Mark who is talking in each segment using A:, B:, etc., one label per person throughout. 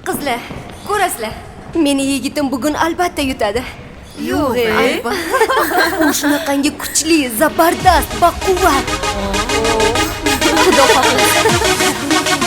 A: Qizlar, ko'rasizlar. Meni yigitim bugun albatta yutadi.
B: Yo'q,
A: U shunaqangi kuchli, zabardast, baquvvat. Xudo xohlasa.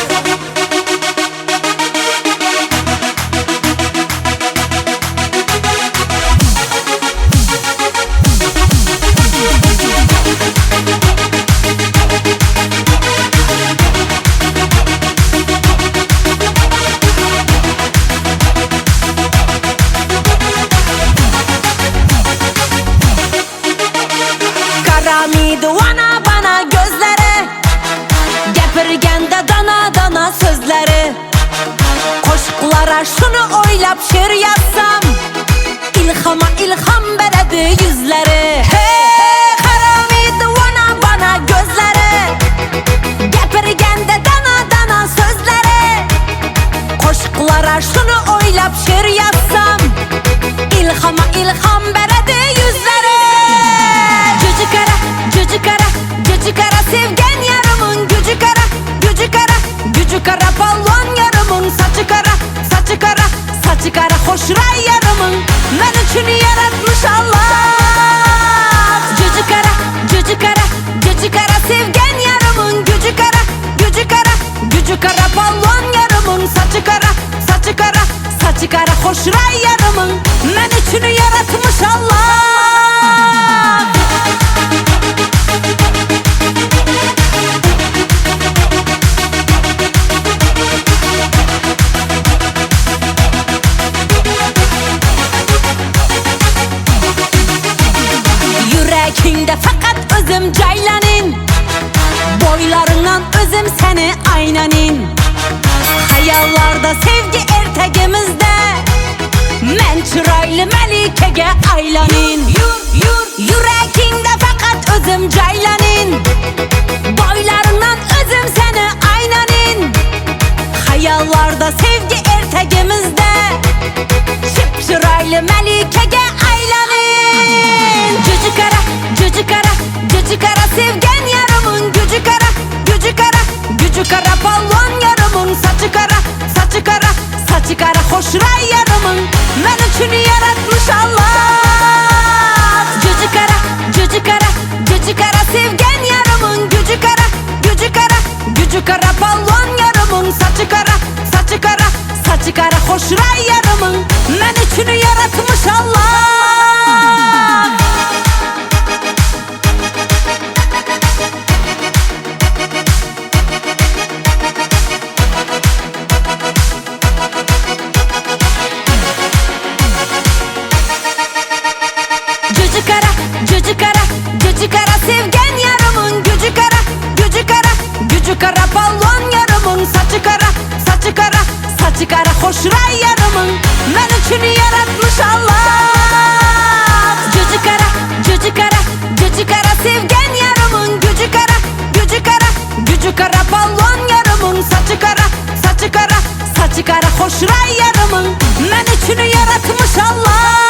B: Karamiydi vana bana gözleri, gepirgende dana dana sözleri. Qo'shiqlara şunu oylab şiir yazsam, ilhama ilham beredi yüzleri. Hey, karamiydi vana bana gözleri, gepirgende dana dana sözleri. Qo'shiqlara şunu oylab şiir yazsam, ilhama ilham beredi yüzleri. Gücü kara sevgen yarımın gücü kara, gücü kara, gücü kara balon yarımın saçı kara, saçı kara, saçı kara hoşray yarımın ben üçün yaratmış Allah. Gücü kara, gücü kara, gücü kara sevgen yarımın gücü kara, gücü kara, gücü kara balon yarımın saçı kara, saçı kara, saçı kara hoşray yarımın ben üçün yaratmış Allah. Yüreğinde fakat özüm caylanin, boylarından özüm seni aynanin. Hayallarda sevgi ertegimizde, men çıraylı melikege aylanin. Yüreğinde fakat özüm caylanin, boylarından özüm seni aynanin. Hayallarda sevgi ertegimizde, çıraylı melikege aylanin. Gücü kara, gücü kara, gücü kara sevgen yarımın gücü kara, gücü kara, gücü kara balon yarımın saçı kara, saçı kara, saçı kara hoşray yarımın ben üçün yaratmış Allah. Gücü kara, gücü kara, gücü kara sevgen yarımın gücü kara, gücü kara, gücü kara balon yarımın saçı kara, saçı kara, saçı kara hoşray yarımın ben üçün yaratmış Allah. Gücü kara, gücü kara sevgen yarımın gücü kara, gücü kara, gücü kara balon yarımın saçı kara, saçı kara, saçı kara hoşray yarımın ben üçün yaratmış Allah. Gücü kara, gücü kara, gücü kara sevgen yarımın gücü kara, gücü kara, gücü kara balon yarımın saçı kara, saçı kara, saçı kara hoşray yarımın ben üçün yaratmış Allah.